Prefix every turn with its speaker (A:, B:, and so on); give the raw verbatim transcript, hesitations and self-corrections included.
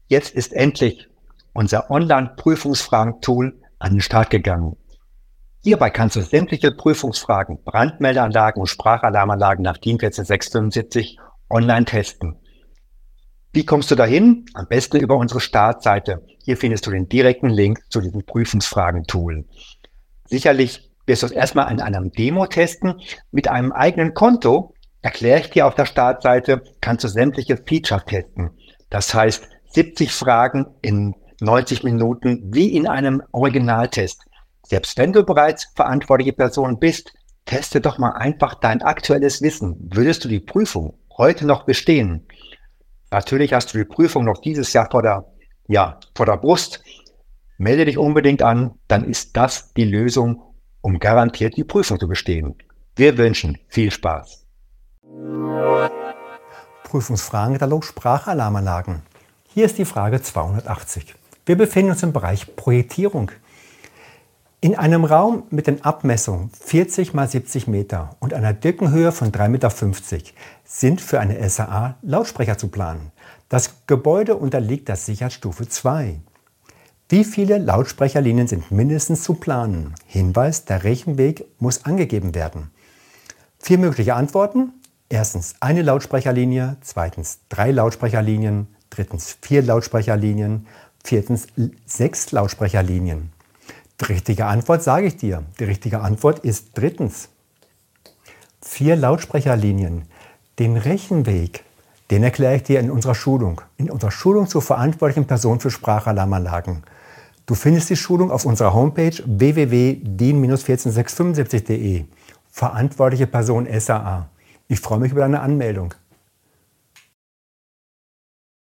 A: Jetzt ist endlich unser Online-Prüfungsfragen-Tool an den Start gegangen. Hierbei kannst du sämtliche Prüfungsfragen, Brandmeldeanlagen und Sprachalarmanlagen nach DIN eins vier sechs fünf online testen. Wie kommst du dahin? Am besten über unsere Startseite. Hier findest du den direkten Link zu diesem Prüfungsfragen-Tool. Sicherlich wirst du es erstmal in einem Demo testen. Mit einem eigenen Konto, erkläre ich dir auf der Startseite, kannst du sämtliche Features testen. Das heißt, siebzig Fragen in neunzig Minuten wie in einem Originaltest. Selbst wenn du bereits verantwortliche Person bist, teste doch mal einfach dein aktuelles Wissen. Würdest du die Prüfung heute noch bestehen? Natürlich hast du die Prüfung noch dieses Jahr vor der, ja, vor der Brust. Melde dich unbedingt an, dann ist das die Lösung, um garantiert die Prüfung zu bestehen. Wir wünschen viel Spaß.
B: Prüfungsfragenkatalog Sprachalarmanlagen. Hier ist die Frage zweihundertachtzig. Wir befinden uns im Bereich Projektierung. In einem Raum mit den Abmessungen vierzig mal siebzig Meter und einer Deckenhöhe von drei Komma fünfzig Meter sind für eine S A A Lautsprecher zu planen. Das Gebäude unterliegt der Sicherheitsstufe zwei. Wie viele Lautsprecherlinien sind mindestens zu planen? Hinweis, der Rechenweg muss angegeben werden. Vier mögliche Antworten. Erstens eine Lautsprecherlinie, zweitens drei Lautsprecherlinien, drittens vier Lautsprecherlinien, viertens sechs Lautsprecherlinien. Die richtige Antwort sage ich dir. Die richtige Antwort ist drittens. Vier Lautsprecherlinien. Den Rechenweg, den erkläre ich dir in unserer Schulung. In unserer Schulung zur verantwortlichen Person für Sprachalarmanlagen. Du findest die Schulung auf unserer Homepage w w w punkt din Bindestrich eins vier sechs fünf punkt de. Verantwortliche Person S A A. Ich freue mich über deine Anmeldung.